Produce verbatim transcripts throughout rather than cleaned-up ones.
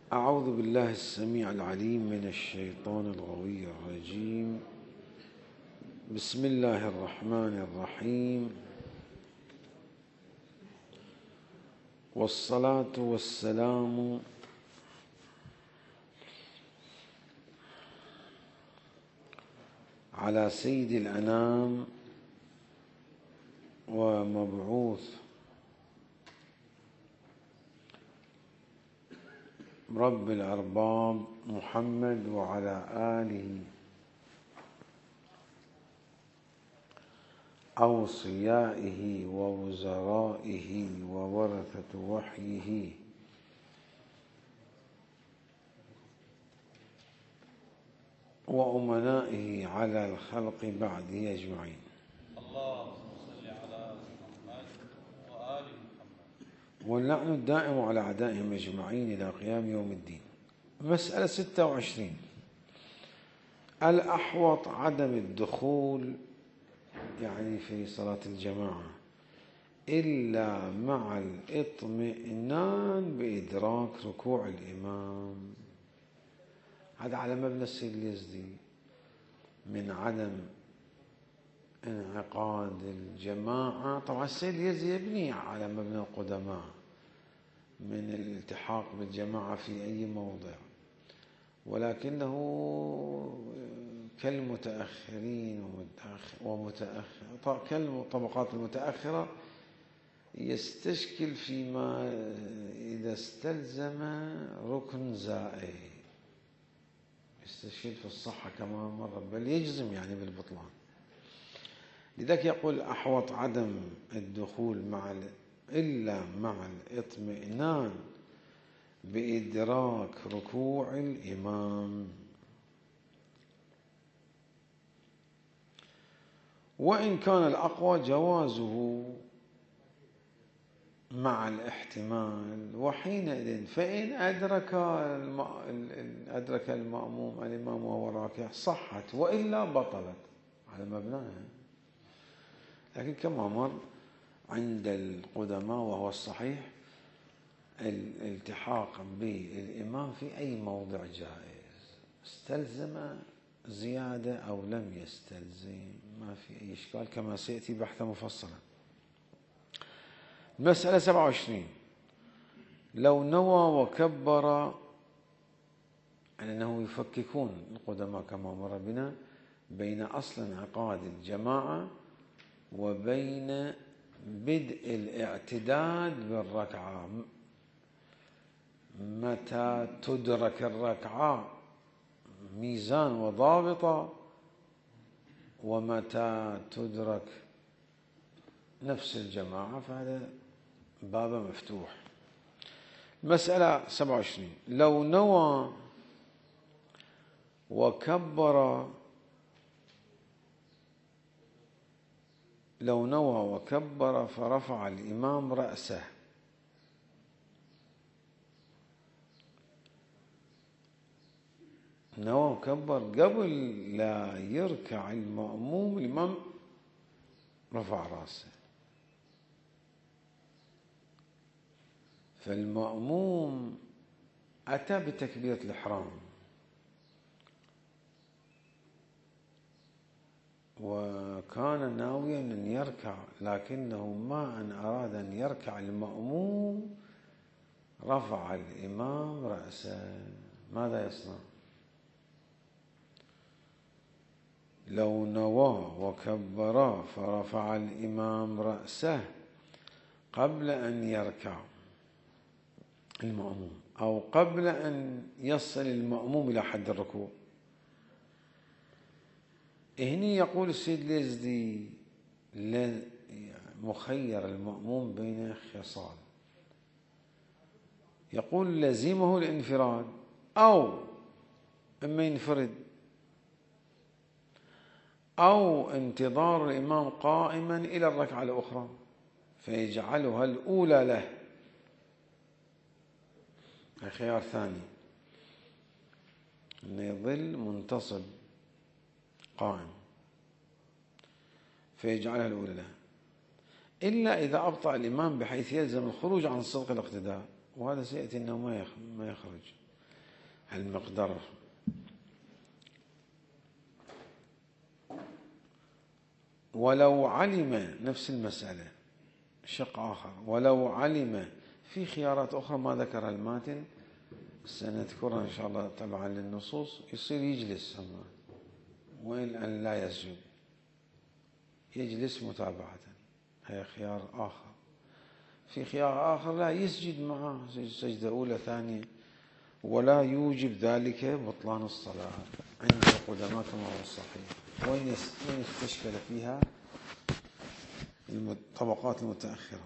أعوذ بالله السميع العليم من الشيطان الغوي الرجيم. بسم الله الرحمن الرحيم، والصلاة والسلام على سيد الأنام ومبعوث رب الأرباب محمد وعلى آله أوصيائه ووزرائه وورثة وحيه وأمنائه على الخلق بعده أجمعين. اللهم صل على محمد وآل محمد واللعن الدائم على أعدائهم أجمعين إلى قيام يوم الدين. مسألة ستة وعشرين: الأحوط عدم الدخول يعني في صلاة الجماعة إلا مع الاطمئنان بإدراك ركوع الإمام. هذا على مبنى السيد اليزدي من عدم انعقاد الجماعة. طبعا السيد اليزدي يبني على مبنى القدماء من الالتحاق بالجماعة في أي موضع، ولكنه كالمتأخرين ومتأخر كالطبقات المتأخرة يستشكل فيما إذا استلزم ركن زائد، يستشكل في الصحة كما مر، بل يجزم يعني بالبطلان. لذلك يقول أحوط عدم الدخول مع إلا مع الاطمئنان بإدراك ركوع الإمام، وإن كان الأقوى جوازه مع الاحتمال. وحينئذ فإن أدرك أدرك المأموم الإمام وهو راكع صحت، وإلا بطلت على مبناها. لكن كما مر عند القدماء وهو الصحيح الالتحاق بالإمام في أي موضع جائز، استلزم زيادة أو لم يستلزم ما في أي إشكال، كما سيأتي بحث مفصلا. مسألة سبعة وعشرين: لو نوى وكبر، أنه يفككون القدماء كما مر بنا بين أصل انعقاد الجماعة وبين بدء الاعتداد بالركعة. متى تدرك الركعة ميزان وضابطة، ومتى تدرك نفس الجماعة، فهذا باب مفتوح. مسألة سبعة وعشرين: لو نوى وكبر لو نوى وكبر فرفع الإمام رأسه، نوى وكبر قبل لا يركع المأموم، الإمام رفع رأسه، فالمأموم أتى بتكبيرة الإحرام وكان ناويا أن يركع، لكنه ما أن أراد أن يركع المأموم رفع الإمام رأسه، ماذا يصنع؟ لو نوى وكبر فرفع الإمام رأسه قبل أن يركع المأموم أو قبل أن يصل المأموم إلى حد الركوع، هنا يقول السيد اليزدي مخير المأموم بين خصال، يقول لزمه الانفراد، أو إما ينفرد أو انتظار الإمام قائما إلى الركعة الأخرى فيجعلها الأولى له، خيار ثاني أن يظل منتصب قائم فيجعلها الأولى له، إلا إذا أبطأ الإمام بحيث يلزم الخروج عن صدق الاقتداء، وهذا سيأتي أنه ما يخرج. المقدار. ولو علم، نفس المسألة شق آخر، ولو علم في خيارات أخرى ما ذكرها الماتن سنذكرها إن شاء الله تبعا للنصوص. يصير يجلس هما وإن أن لا يسجد، يجلس متابعة، هي خيار آخر. في خيار آخر لا يسجد معه سجدة أولى ثانية، ولا يوجب ذلك بطلان الصلاة عند القدماء كما هو الصحيح، وإن استشكل فيها الطبقات المتأخرة.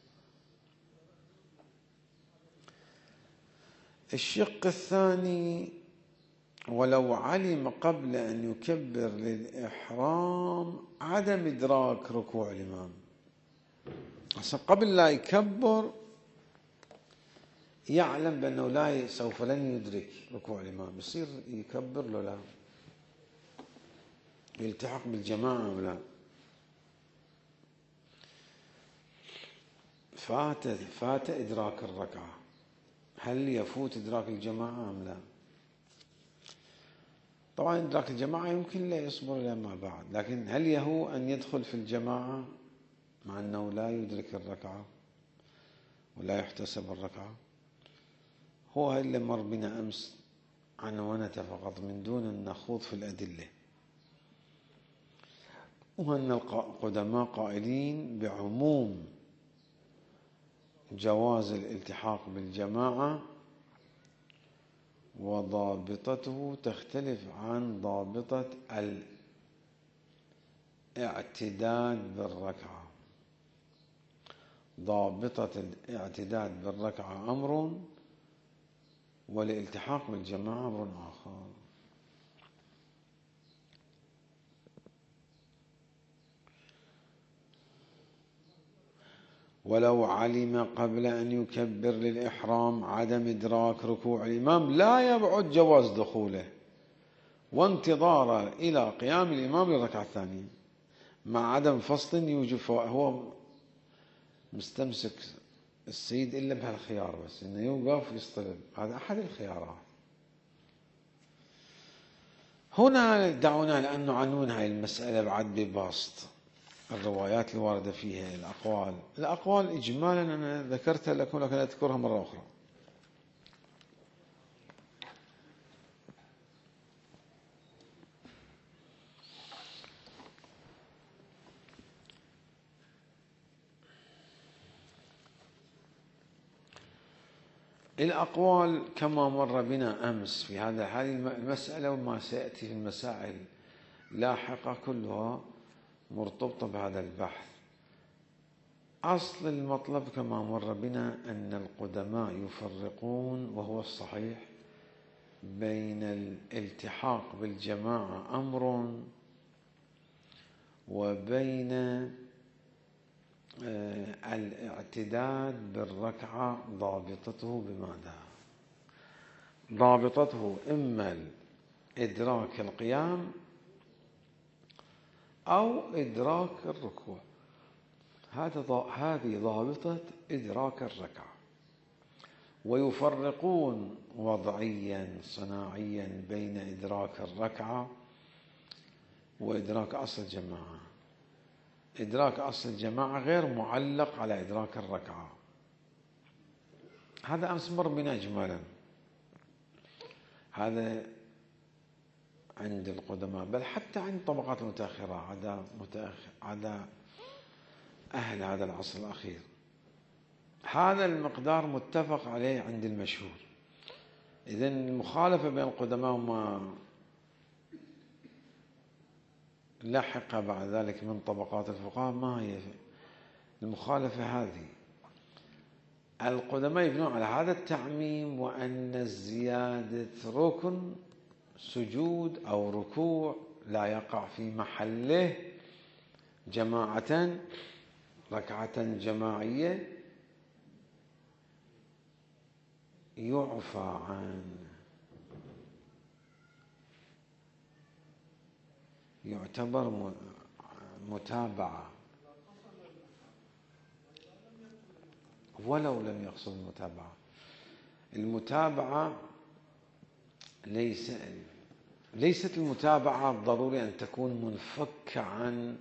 الشق الثاني: ولو علم قبل أن يكبر للإحرام عدم إدراك ركوع الإمام. أصلا قبل لا يكبر يعلم بأنه لا سوف لن يدرك ركوع الإمام، يصير يكبر له لا يلتحق بالجماعة أو لا. فات فات إدراك الركعة، هل يفوت إدراك الجماعة أم لا؟ طبعا إدراك الجماعة يمكن لا يصبر إلى ما بعد، لكن هل يهو أن يدخل في الجماعة مع أنه لا يدرك الركعة ولا يحتسب الركعة؟ هو هاي اللي مر بنا أمس عنونته فقط من دون أن نخوض في الأدلة. وأن القدماء قائلين بعموم جواز الالتحاق بالجماعة، وضابطته تختلف عن ضابطة الاعتداد بالركعة. ضابطة الاعتداد بالركعة أمر، والالتحاق بالجماعة أمر آخر. ولو علم قبل أن يكبر للإحرام عدم إدراك ركوع الإمام لا يبعد جواز دخوله وانتظاره إلى قيام الإمام للركعة الثانية، مع عدم فصل يوجب فوائد. هو مستمسك السيد إلا بهالخيار بس، إنه يوقف يصطلب، هذا أحد الخيارات. هنا دعونا لأن نعنون هاي المسألة بعد ببسط الروايات الواردة فيها، الأقوال الأقوال إجمالا أنا ذكرتها لكم لكن أذكرها مرة أخرى. الأقوال كما مر بنا أمس في هذا هذه المسألة وما سيأتي في المسائل لاحقة كلها مرتبطة بهذا البحث. أصل المطلب كما مر بنا أن القدماء يفرقون، وهو الصحيح، بين الالتحاق بالجماعة أمر وبين الاعتداد بالركعة. ضابطته بماذا؟ ضابطته إما إدراك القيام أو إدراك الركوع. هذه ضابطة إدراك الركعة. ويفرقون وضعيا صناعيا بين إدراك الركعة وإدراك أصل الجماعة. إدراك أصل الجماعة غير معلق على إدراك الركعة. هذا أمس مر بنا إجمالا. هذا عند القدماء، بل حتى عند الطبقات المتأخرة عدا متأخر عدا أهل هذا العصر الأخير. هذا المقدار متفق عليه عند المشهور. إذن المخالفة بين القدماء وما لحق بعد ذلك من طبقات الفقهاء ما هي المخالفة هذه. القدماء يبنون على هذا التعميم، وأن الزيادة ركن سجود أو ركوع لا يقع في محله جماعة، ركعة جماعية يعفى عنه، يعتبر متابعة ولو لم يقصد المتابعة. المتابعة ليس ليست المتابعة ضروري أن تكون منفكة عن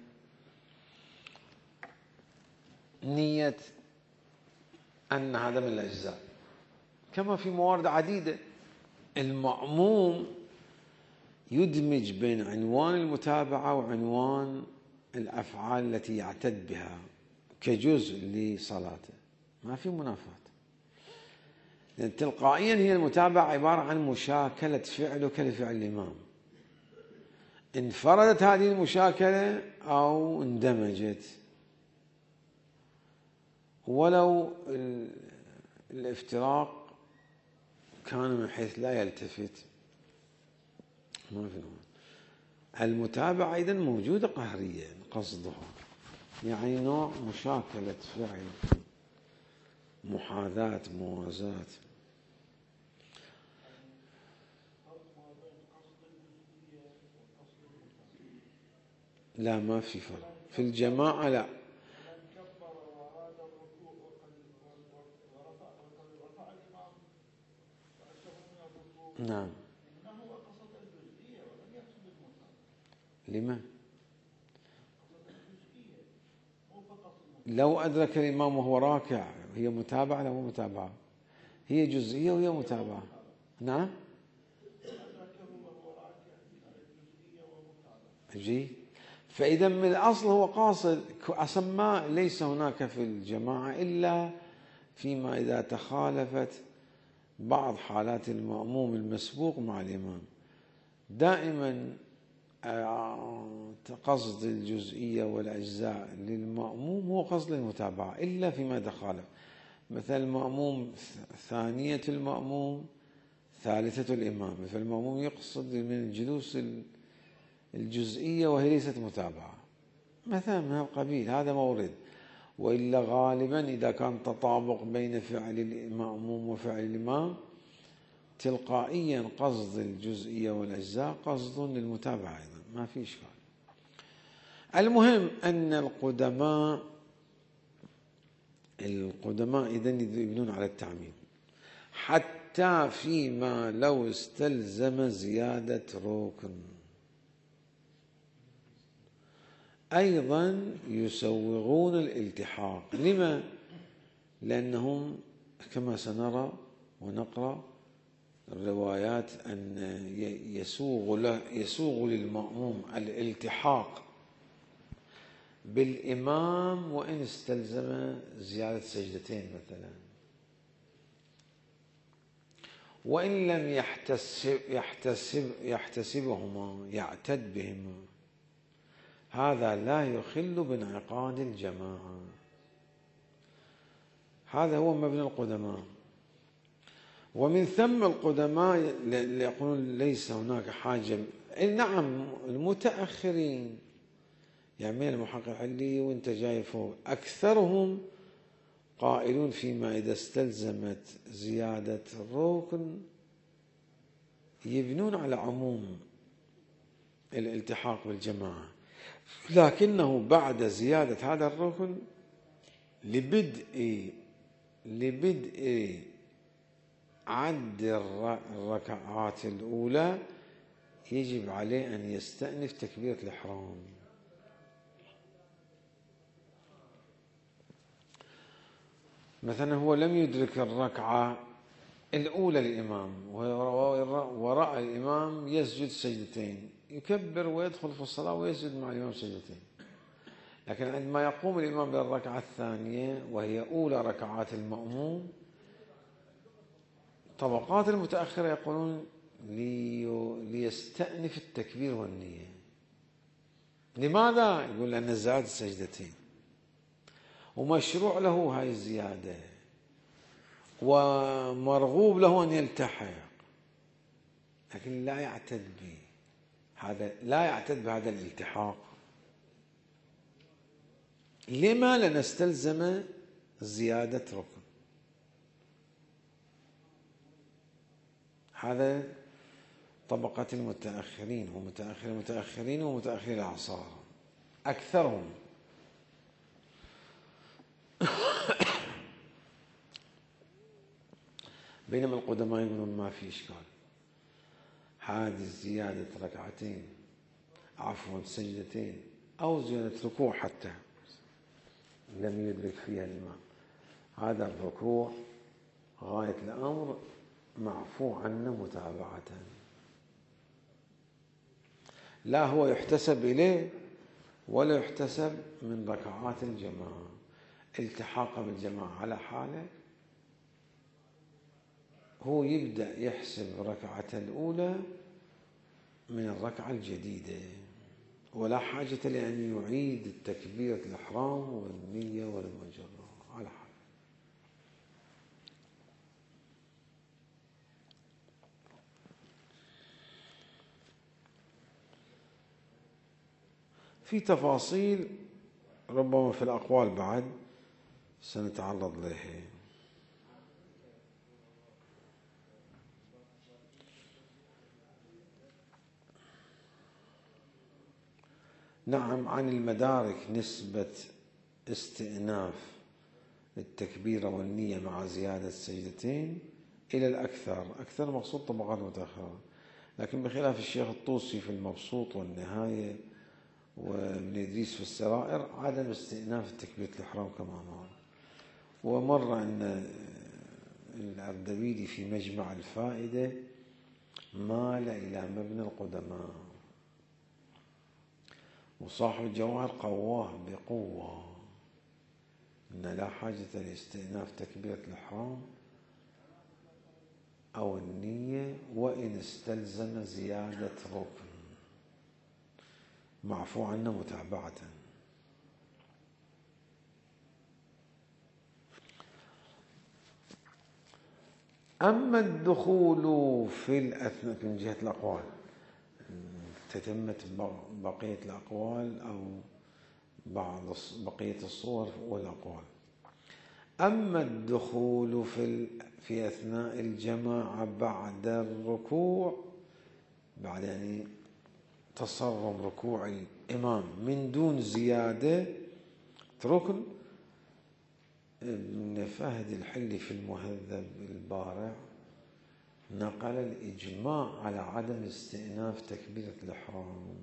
نية أن هذا من الأجزاء، كما في موارد عديدة. المأموم يدمج بين عنوان المتابعة وعنوان الأفعال التي يعتد بها كجزء لصلاته، ما في منافاة. لأن تلقائيا هي المتابعة عبارة عن مشاكلة فعلك لفعل الإمام، انفردت هذه المشاكلة أو اندمجت، ولو الافتراق كان من حيث لا يلتفت، ما في نوع. المتابعة أيضا موجودة قهريا قصدها، يعني نوع مشاكلة فعل، محاذاة، موازاة. لا، ما في فرق في الجماعة، لا. نعم. لما؟ لو أدرك الإمام وهو راكع هي متابعة لا مو متابعة؟ هي جزئية وهي متابعة. نعم. جي. فإذا من الأصل هو قاصد، أسمى ليس هناك في الجماعة إلا فيما إذا تخالفت بعض حالات المأموم المسبوق مع الإمام. دائما قصد الجزئية والأجزاء للمأموم هو قصد المتابعة، إلا فيما تخالف، مثل المأموم ثانية المأموم ثالثة الإمام، فالمأموم يقصد من الجلوس الجزئية وهي ليست متابعة مثلا من القبيل، هذا مورد. وإلا غالبا إذا كان تطابق بين فعل المأموم وفعل الإمام تلقائيا قصد الجزئية والأجزاء قصد للمتابعة أيضا، ما في إشكال. المهم أن القدماء القدماء إذن يبنون على التعميم، حتى فيما لو استلزم زيادة ركن أيضا يسوغون الالتحاق. لما؟ لأنهم كما سنرى ونقرأ الروايات أن يسوغ له يسوغ للمأموم الالتحاق بالإمام وإن استلزم زيادة سجدتين مثلا، وإن لم يحتسب يحتسب يحتسبهما يعتد بهما، هذا لا يخل بانعقاد الجماعة. هذا هو مبنى القدماء. ومن ثم القدماء يقولون ليس هناك حاجة. نعم المتأخرين يعني المحقق الحلي وانت جاي فوق أكثرهم قائلون فيما إذا استلزمت زيادة الركن يبنون على عموم الالتحاق بالجماعة، لكنه بعد زيادة هذا الركن لبدء لبدء عد الركعات الأولى يجب عليه أن يستأنف تكبيرة الإحرام. مثلا هو لم يدرك الركعة الأولى للإمام ورأى الإمام يسجد سجدتين، يكبر ويدخل في الصلاة ويسجد مع الإمام سجدتين، لكن عندما يقوم الإمام بالركعة الثانية وهي أولى ركعات المأموم طبقات المتأخرة يقولون لي ليستأنف التكبير والنية. لماذا؟ يقول لأن زاد سجدتين ومشروع له هاي الزيادة ومرغوب له أن يلتحق، لكن لا يعتد به هذا لا يعتد بهذا الالتحاق. لما؟ لنستلزم زيادة ركن. هذا طبقة المتأخرين ومتأخر المتأخرين ومتأخر الأعصار أكثرهم. بينما القدماء يقولون ما في إشكال. حادث زيادة ركعتين عفوا سجدتين أو زيادة ركوع حتى لم يدرك فيها الإمام، هذا الركوع غاية الأمر معفو عنه متابعة، لا هو يحتسب إليه ولا يحتسب من ركعات الجماعة. التحاق بالجماعة على حاله، هو يبدأ يحسب الركعة الأولى من الركعة الجديدة، ولا حاجة لأن يعيد التكبيرة الإحرام والنية والمجرة على حاله. في تفاصيل ربما في الأقوال بعد سنتعرض لها. نعم، عن المدارك نسبة استئناف التكبيرة والنية مع زيادة سجدتين إلى الأكثر، أكثر مقصود طبقات متأخرة، لكن بخلاف الشيخ الطوسي في المبسوط والنهاية وابن إدريس في السرائر عدم استئناف تكبيرة الإحرام كما مر. ومر أن الأردبيلي في مجمع الفائدة مال إلى مبنى القدماء، وصاحب الجواهر قواه بقوة أن لا حاجة لاستئناف تكبيرة الإحرام أو النية وإن استلزم زيادة ركن معفو عنه متابعة. أما الدخول في الأثناء من جهة الأقوال، تتمت بقية الأقوال أو بعض بقية الصور والأقوال. أما الدخول في في أثناء الجماعة بعد الركوع، بعد يعني تصرم ركوع الإمام من دون زيادة ركن، ابن فهد الحلي في المهذب البارع نقل الإجماع على عدم استئناف تكبيرة الإحرام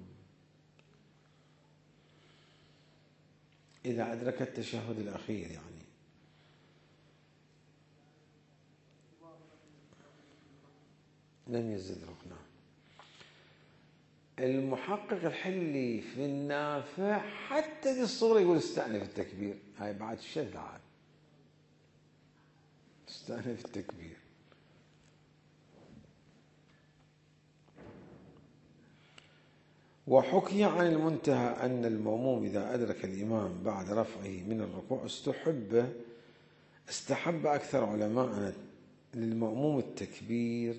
إذا أدرك التشهد الأخير، يعني لم يزد ركنه. المحقق الحلي في النافع حتى دي الصورة يقول استأنف التكبير، هاي بعد شد عاد استأنف التكبير. وحكي عن المنتهى أن المأموم إذا أدرك الإمام بعد رفعه من الركوع استحب استحب أكثر علماءنا للمأموم التكبير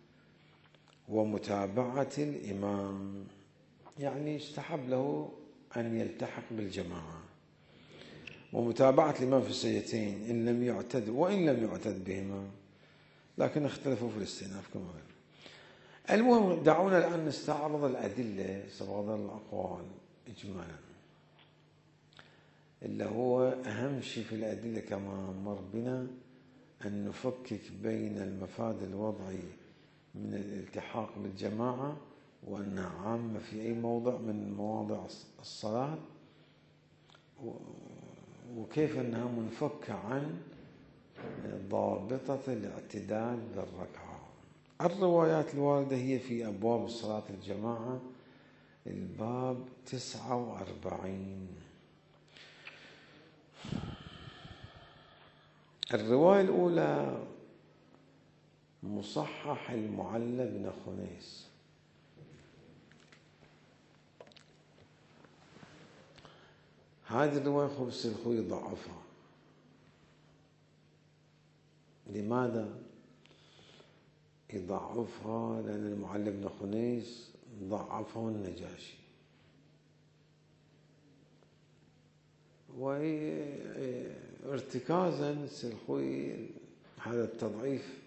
ومتابعة الإمام، يعني استحب له أن يلتحق بالجماعة ومتابعة الإمام في السجدتين إن لم يعتد وإن لم يعتد بهما، لكن اختلفوا في الاستئناف كما غير. المهم دعونا الآن نستعرض الأدلة صبغة الأقوال إجمالا، اللي هو أهم شيء في الأدلة كما مر بنا أن نفكك بين المفاد الوضعي من الالتحاق بالجماعة وأنها عامة في أي موضع من مواضع الصلاة، وكيف أنها منفكة عن ضابطة الاعتدال بالركعة. الروايات الواردة هي في أبواب صلاة الجماعة الباب تسعة وأربعين. الرواية الأولى مصحح المعلى بن خنيس، هذه الرواية خبز الخوي ضعفها. لماذا يضعفها؟ لأن المعلى بن خنيس ضعفه النجاشي، وارتكازا سلخوي هذا التضعيف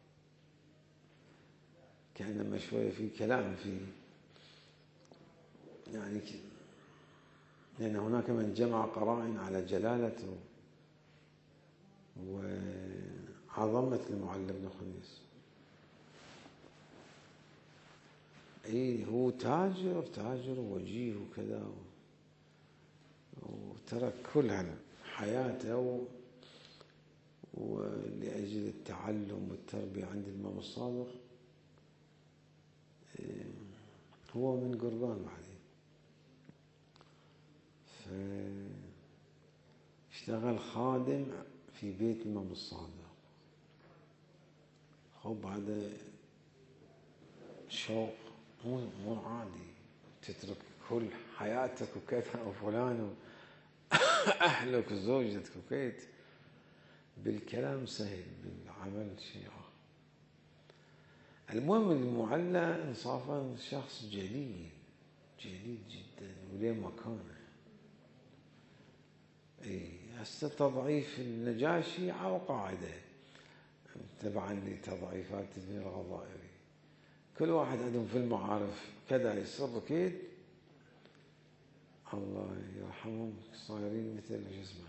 كأنما شوية في كلام فيه، يعني لأن هناك من جمع قرائن على جلالته وعظمة المعلى بن خنيس. اي هو تاجر تاجر ووجيه وكذا، وترك كل حياته ولأجل التعلم والتربية عند الإمام الصادق. هو من قربان بعدين، فاشتغل خادم في بيت الإمام الصادق. خب هذا شوق مو مو عادي، تترك كل حياتك وكذا وفلان وأهلك وزوجتك وكيت، بالكلام سهل، بالعمل شيء آخر. المهم المعلى انصافا شخص جليل جليل جدا وله مكانه. اي هسه تضعيف النجاشي على قاعده تبعا لتضعيفات ابن الغضائري، كل واحد عندهم في المعارف كذا يصر كيد، الله يرحمهم صايرين مثل شو اسمه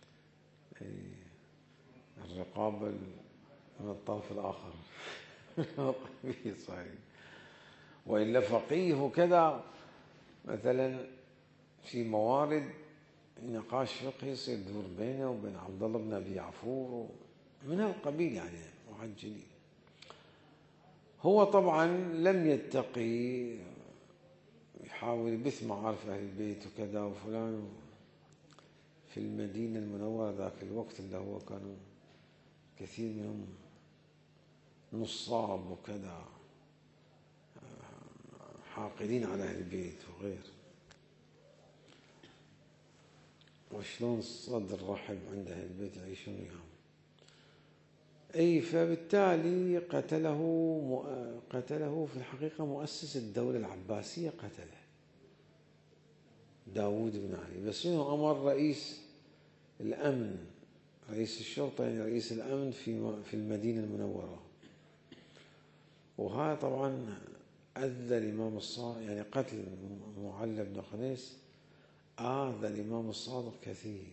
الرقابه من الطرف الاخر صايرين. والا فقيه وكذا مثلا في موارد نقاش فقهي يصير يدور بينه وبين عبد الله بن ابي عفور من هالقبيل، يعني واحد جليل. هو طبعا لم يتقي، يحاول يبث معارف اهل البيت وكذا وفلان في المدينه المنوره ذاك الوقت اللي هو كانوا كثير منهم نصاب وكذا حاقدين على اهل البيت وغير، وشلون الصدر رحب عند اهل البيت يعيشون وياهم. اي فبالتالي قتله قتله في الحقيقه مؤسس الدوله العباسيه، قتله داوود بن علي، بس انه امر رئيس الامن رئيس الشرطه يعني رئيس الامن في في المدينه المنوره. وهذا طبعا اذى الامام الصادق، يعني قتل معلى بن قنيس آذى الإمام الصادق كثير.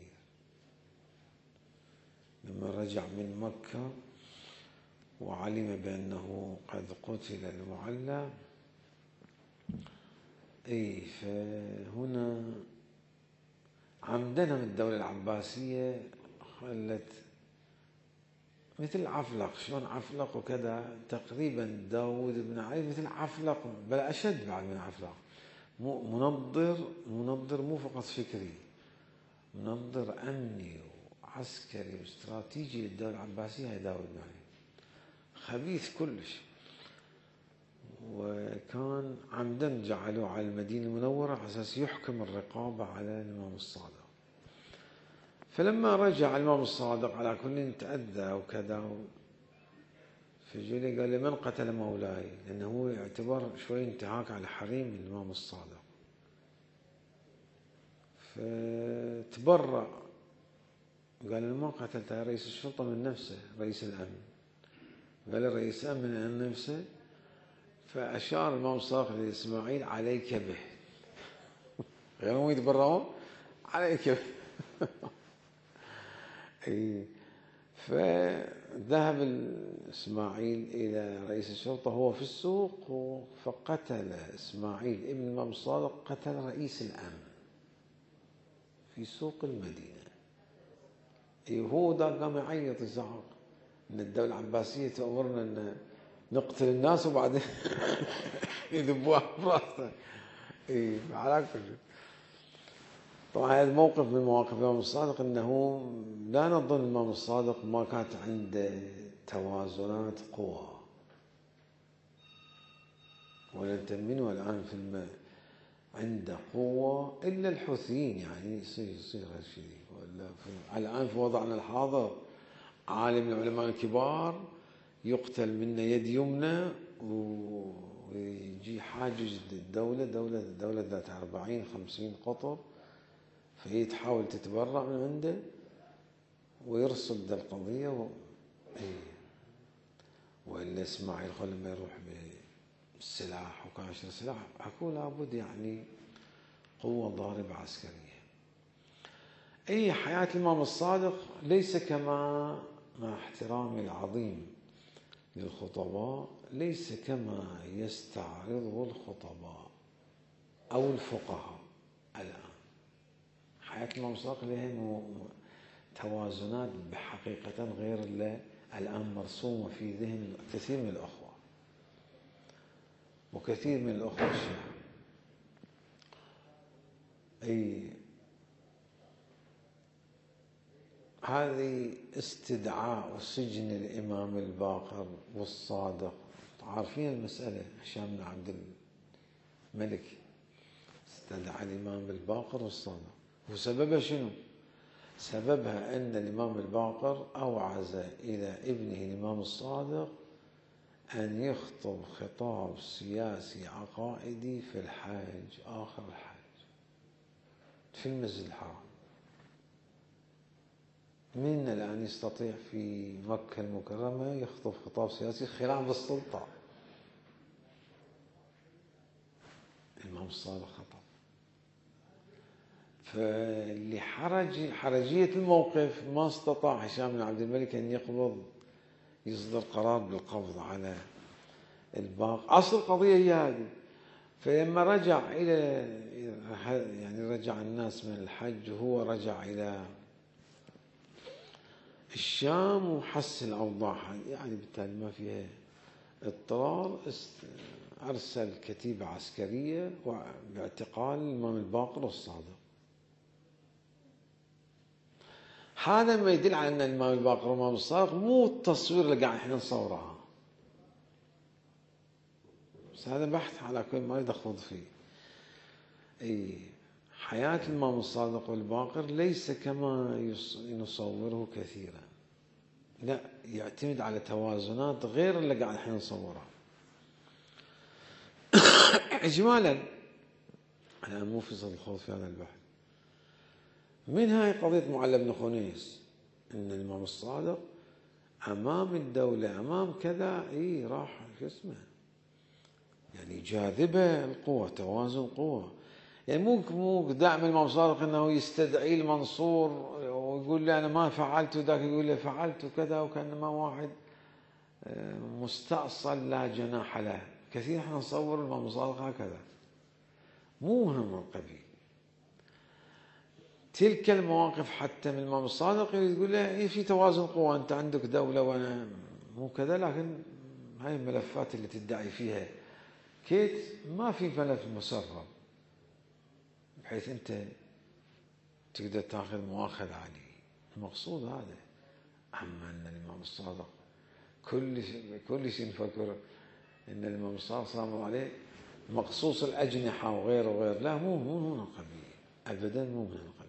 لما رجع من مكة وعلم بأنه قد قتل المعلى، اي فهنا عمدنا من الدولة العباسية خلت مثل عفلق، شلون عفلق وكذا تقريبا داود بن علي مثل عفلق، بل أشد بعد من عفلق، منظر منظر مو فقط فكري، منظر أمني وعسكري واستراتيجي للدولة العباسية. هي داود بن علي خبيث كلش، وكان عمدا جعلوه على المدينة المنورة على أساس يحكم الرقابة على الإمام الصادق. فلما رجع الإمام الصادق على كل تأذى وكذا، فجولي قال لي من قتل مولاي، لأنه هو يعتبر شوي انتهاك على حريم الإمام الصادق. فتبرأ قال أنا ما قتلت رئيس الشرطة من نفسه، رئيس الأمن. قال رئيس الأمن من نفسه، فأشار الإمام الصادق لإسماعيل عليك به، غيرهم يتبرؤون عليك به. اي فذهب إسماعيل إلى رئيس الشرطة هو في السوق، فقتل إسماعيل ابن الإمام الصادق قتل رئيس الأمن في سوق المدينة. هو ده قام يعيط يزعق ان الدولة العباسية تأمرنا ان نقتل الناس وبعدين يذبوها براسنا. اي على كل شيء. طبعا هذا الموقف من مواقف الإمام الصادق، انه لا نظن الإمام الصادق ما كانت عنده توازنات قوى، ولا تمنوا الان في الم... عنده قوة إلا الحوثيين، يعني يصير يصير هالشيء. ولا في... الآن في وضعنا الحاضر عالم من العلماء الكبار يقتل منا يد يمنى ويجي حاجز الدولة، دولة دولة ذات أربعين خمسين قطر، فهي تحاول تتبرع من عنده ويرصد القضية و... إيه. وإلا إسماعيل خل لما يروح بالسلاح وكاشر سلاح أكو لابد يعني قوة ضاربة عسكرية. أي حياة الإمام الصادق ليس كما مع احترامي العظيم للخطباء ليس كما يستعرضه الخطباء أو الفقهاء الآن. حياة الإمام الصادق لها توازنات بحقيقة غير اللي الآن مرسومة في ذهن كثير من الأخوة وكثير من الأخوة الشيعة. أي هذه استدعاء سجن الإمام الباقر والصادق، عارفين المسألة. هشام بن عبد الملك استدعى الإمام الباقر والصادق، وسببها شنو؟ سببها أن الإمام الباقر أوعز إلى ابنه الإمام الصادق أن يخطب خطاب سياسي عقائدي في الحج، آخر الحج في المسجد الحرام. من الآن يستطيع في مكة المكرمة يخطب خطاب سياسي خلاف السلطة؟ الإمام الصادق خطب. فلحرج حرجية الموقف ما استطاع هشام بن عبد الملك أن يقبض يصدر قرار بالقبض على الباقر. أصل القضية هي هذه. فلما رجع إلى يعني رجع الناس من الحج وهو رجع إلى الشام وحس الأوضاع يعني بالتالي ما فيها اضطرار، أرسل كتيبة عسكرية باعتقال الإمام الباقر والصادق. هذا ما يدل على أن الإمام الباقر والإمام الصادق مو التصوير اللي قاعد احنا نصوره. بس هذا بحث على كل ما يدخل فيه. أي حياة الإمام الصادق والباقر ليس كما نصوره كثيرا، لا، يعتمد على توازنات غير اللي قاعد احنا نصورها. إجمالا أنا مو في صدد الخوض في هذا البحث. من هاي قضية معلى بن خنيس، أن الإمام الصادق أمام الدولة أمام كذا إيه راح شو اسمه يعني جاذبة القوة، توازن قوة. يعني مو مو دائما الإمام الصادق أنه يستدعي المنصور ويقول له أنا ما فعلت، وذاك يقول له فعلت وكذا، وكأنما واحد مستأصل لا جناح له. كثير احنا نصور الإمام الصادق هكذا، مو من القبيل. تلك المواقف حتى من الإمام الصادق يقول له إيه في توازن قوى، أنت عندك دولة وأنا مو كذا، لكن هاي الملفات اللي تدعي فيها كيت ما في ملف مسرب بحيث أنت تقدر تاخذ مؤاخذة عليه. المقصود هذا. أما أن الإمام الصادق كل شيء كل شيء نفكر أن الإمام الصادق سلام الله عليه مقصوص الأجنحة وغير وغير، لا، مو مو من القبيل أبدا، مو من القبيل.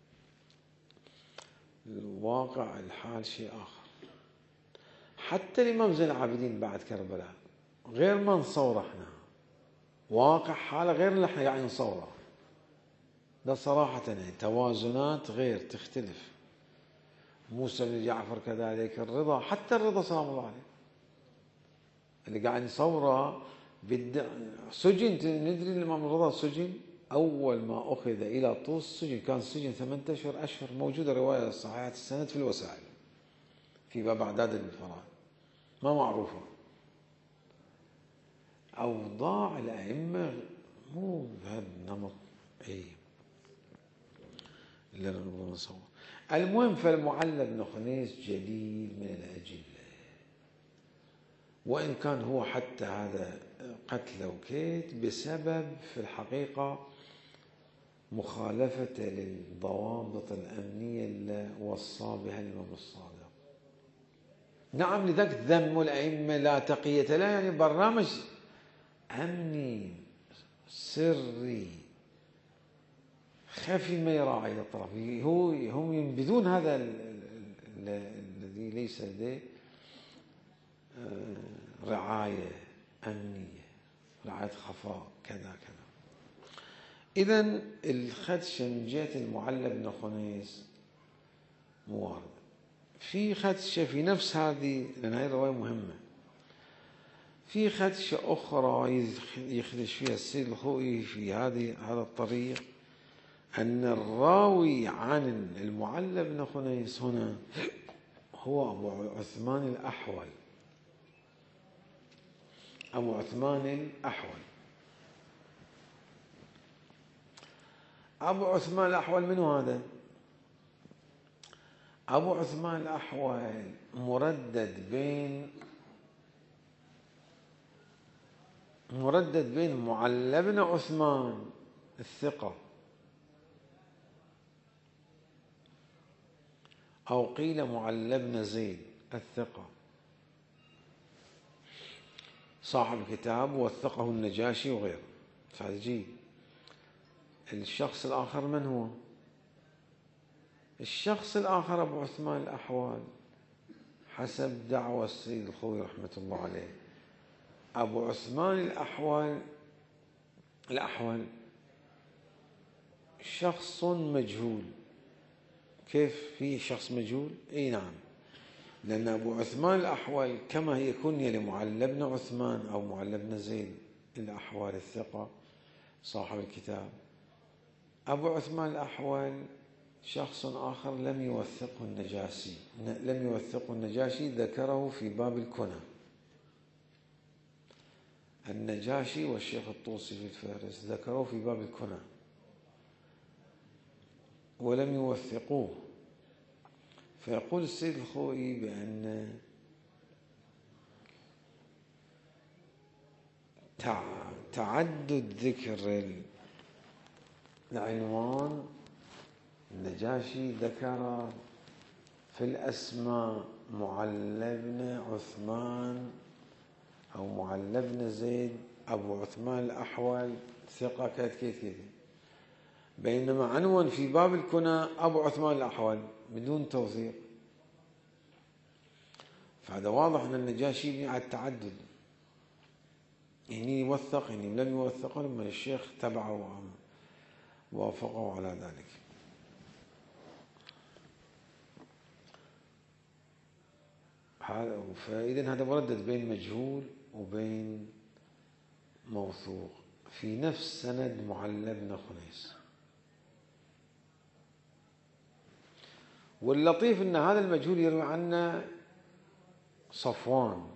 الواقع الحال شيء آخر. حتى الإمام زين العابدين بعد كربلاء غير ما نصوره احنا، واقع حاله غير اللي احنا قاعدين نصوره. ده صراحة يعني توازنات غير تختلف. موسى بن جعفر كذلك، الرضا، حتى الرضا سلام الله عليه اللي قاعد نصوره بالد... سجن. ندري الإمام الرضا سجن أول ما أخذ إلى طوس سجن، كان سجن ثمانية أشهر أشهر. موجودة رواية صحيحة السند في الوسائل في باب أعداد الفرائض، ما معروفة. أوضاع الأئمة مو بهذا النمط أي اللي نبغى نصور. المهم، فالمعلى بن خنيس جليل من الأجلة، وإن كان هو حتى هذا قتل وكيت بسبب في الحقيقة مخالفته للضوابط الأمنية اللي وصى بها الإمام الصادق. نعم، لذلك ذم الأئمة لا تقية له، يعني برنامج أمني سري خفي ما يراعي الطرف. هو هم ينبذون هذا الذي ليس لديه رعاية أمنية، رعاية خفاء كذا كذا. إذن الخدشة من جهة المعلى بن خنيس موارد. في خدشة في نفس هذه، لأن هذه الرواية مهمة، في خدشة أخرى يخدش فيها السيد الخوئي في هذه هذا الطريق، أن الراوي عن المعلى بن خنيس هنا هو أبو عثمان الأحول. أبو عثمان الأحول. أبو عثمان الأحول منو هذا؟ أبو عثمان الأحول مردد بين مردد بين معل بن عثمان الثقة، أو قيل معل بن زيد الثقة، صاحب الكتاب ووثقه النجاشي وغيره. فهذا الشخص الآخر من هو؟ الشخص الآخر أبو عثمان الأحول حسب دعوى السيد الخوئي رحمة الله عليه. أبو عثمان الأحول الأحول شخص مجهول. كيف في شخص مجهول؟ اي نعم، لأن أبو عثمان الأحول كما هي كنية لمعل بن عثمان أو معل بن زيد الأحول الثقة صاحب الكتاب، أبو عثمان الأحول شخص آخر لم يوثقه النجاشي لم يوثقه النجاشي ذكره في باب الكنى. النجاشي والشيخ الطوسي في الفهرس ذكروه في باب الكنى ولم يوثقوه. فيقول السيد الخوئي بأن تعدد ذكر العنوان، النجاشي ذكر في الأسماء معل بن عثمان أو معل بن زيد أبو عثمان الأحول ثقة كذا كذا كذا، بينما عنوان في باب الكنى أبو عثمان الأحول بدون توثيق. فهذا واضح أن النجاشي يبني على التعدد، هني يوثق هني لم يوثق، لما الشيخ تبعه ووافقه على ذلك. فإذا هذا مردد بين مجهول وبين موثوق في نفس سند معل بن خنيس. واللطيف أن هذا المجهول يروي عنه صفوان،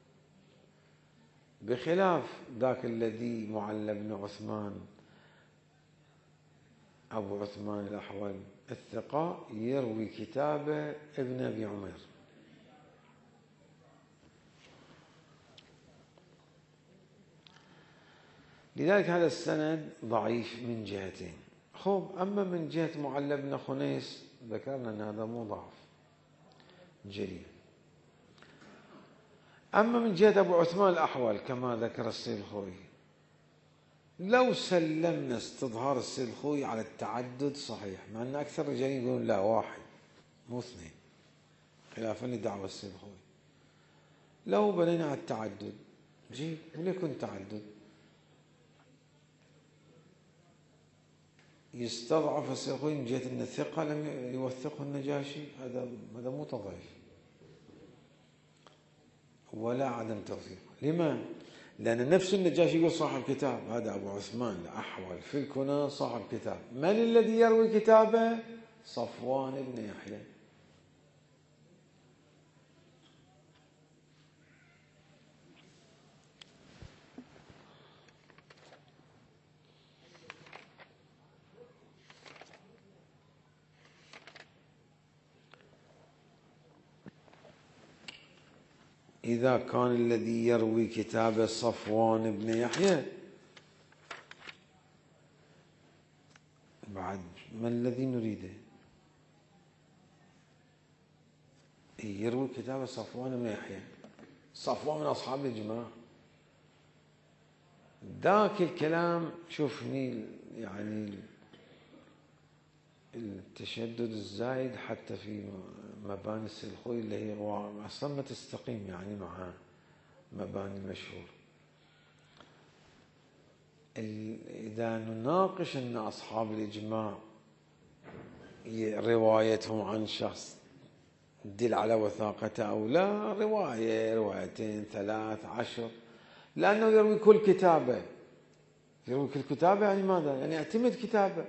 بخلاف ذاك الذي معل بن عثمان أبو عثمان الأحول الثقة يروي كتابه ابن أبي عمير. لذلك هذا السند ضعيف من جهتين. خب أما من جهة معل بن خنيس ذكرنا أن هذا مو ضعف جلي. أما من جهة أبو عثمان الأحول كما ذكر السيد الخوئي، لو سلمنا استظهار السيد الخوئي على التعدد صحيح، مع أن أكثر الرجالين يقولون لا واحد مو اثنين خلافا لدعوى السيد الخوئي. لو بنينا على التعدد جيب وليكن تعدد يستضعف السيد الخوئي من جهة أن الثقة لم يوثقه النجاشي، هذا هذا مو تضعيف ولا عدم توثيق. لما؟ لأن نفس النجاشي يقول صاحب كتاب، هذا أبو عثمان الأحول في الكنى صاحب كتاب. من الذي يروي كتابه؟ صفوان بن يحيى. إذا كان الذي يروي كتاب صفوان بن يحيى، بعد ما الذي نريده؟ يروي كتاب صفوان بن يحيى، صفوان من أصحاب الجماعة. ذاك الكلام شوفني يعني التشدد الزايد حتى في مباني السيد الخوئي اللي هي أصلا ما تستقيم يعني مع مباني المشهور. إذا نناقش أن أصحاب الإجماع روايتهم عن شخص تدل على وثاقته أو لا، رواية روايتين ثلاث عشر، لأنه يروي كل كتابه. يروي كل كتابه يعني ماذا؟ يعني يعتمد كتابه،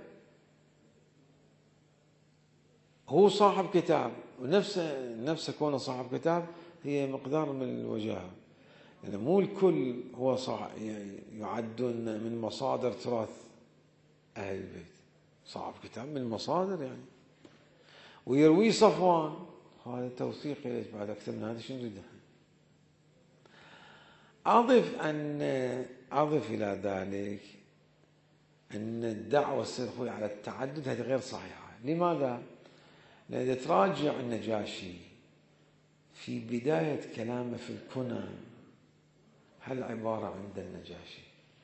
هو صاحب كتاب، ونفسه نفسه كونه صاحب كتاب هي مقدار من الوجاهة. يعني مو الكل هو صح يعني يعدون من مصادر تراث أهل البيت، صعب كتاب من المصادر يعني. ويروي صفوان، هذا توثيق ليش بعد أكثر من هذا شنو نريد؟ أضف أن أضف إلى ذلك أن الدعوة السلفية على التعدد هذه غير صحيحة. لماذا؟ لأن إذا تراجع النجاشي في بداية كلامه في الكنى، هل عبارة عند النجاشي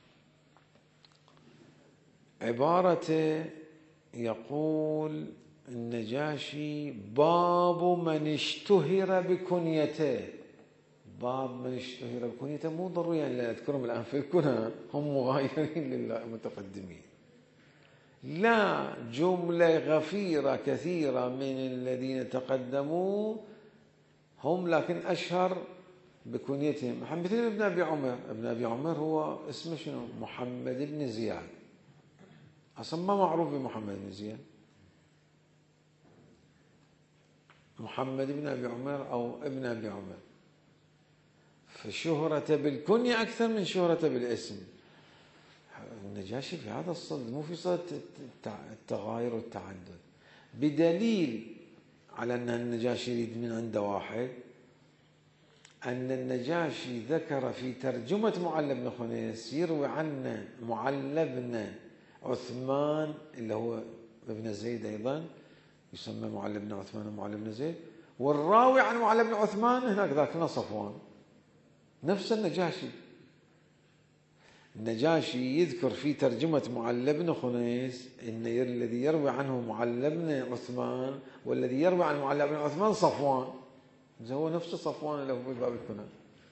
عبارته يقول النجاشي باب من اشتهر بكنيته. باب من اشتهر بكنيته مو ضروري يعني أذكرهم الآن في الكنى هم مغايرين للمتقدمين، لا، جملة غفيرة كثيرة من الذين تقدموا هم لكن أشهر بكنيتهم. مثل ابن أبي عمر، ابن أبي عمر هو اسمه شنو؟ محمد بن زياد، أصلا ما معروف بمحمد بن زياد، محمد بن أبي عمر أو ابن أبي عمر، فشهرة بالكنية أكثر من شهرة بالاسم. النجاشي في هذا الصدد، مو في صدد التغاير والتعدد، بدليل على أن النجاشي يريد من عنده واحد، أن النجاشي ذكر في ترجمة معل بن خنيس يروي عنه معل بن عثمان اللي هو ابن زيد، أيضا يسمى معل بن عثمان ومعل بن زيد، والراوي عن معل بن عثمان هناك ذاك صفوان، نفس النجاشي. النجاشي يذكر في ترجمة معل بن خنيس إن الذي يروي عنه معل بن عثمان والذي يروي عن معل بن عثمان صفوان، هو نفس صفوان اللي هو في باب الكنى.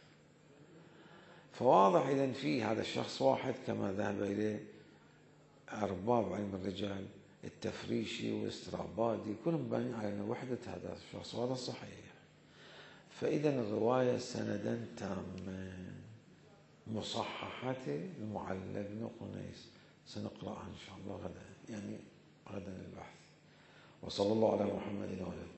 فواضح إذن فيه هذا الشخص واحد كما ذهب إليه أرباب علم الرجال التفريشي والاسترابادي، كلهم بانين على وحدة هذا الشخص، وهذا صحيح. فإذا الرواية سندا تاما مصححة المعل بن خنيس سنقرأها إن شاء الله غدا، يعني غدا البحث. وصلى الله على محمد وعلى